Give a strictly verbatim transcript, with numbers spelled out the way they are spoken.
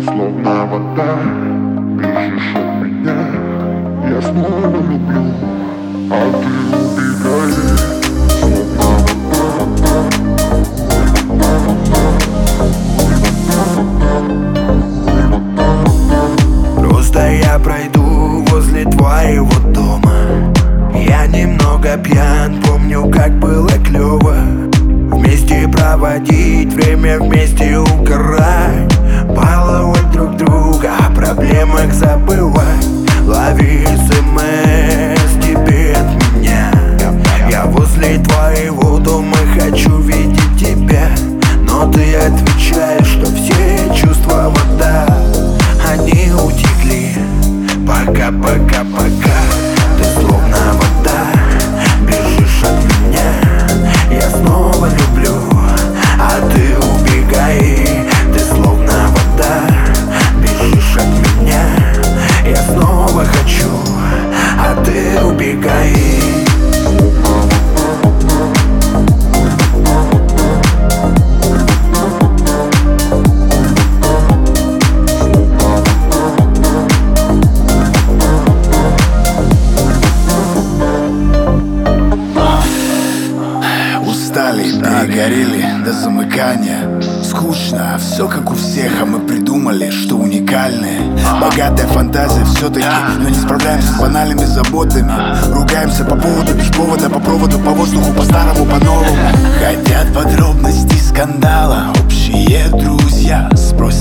словно вода, бежишь от меня. Я снова люблю, а ты убегаешь. Просто я пройду возле твоего дома. Я немного пьян, помню, как было клёво. Вместе проводить время, вместе угорать, баловать друг друга, о проблемах забывать. Лови смс тебе от меня. Я возле твоего дома, хочу видеть тебя. Но ты отвечаешь, что все чувства вода, они утекли. Пока, пока, пока. Ты словно вода, бежишь от меня. Я снова люблю, а ты убегай. Ты словно вода, бежишь от меня. Я снова хочу, а ты убегай. Перегорели до замыкания. Скучно, все как у всех, а мы придумали, что уникальные. Богатая фантазия все-таки, но не справляемся с банальными заботами. Ругаемся по поводу, без повода, по проводу, по воздуху, по-старому, по-новому. Хотят подробностей скандала, общие друзья. Спросят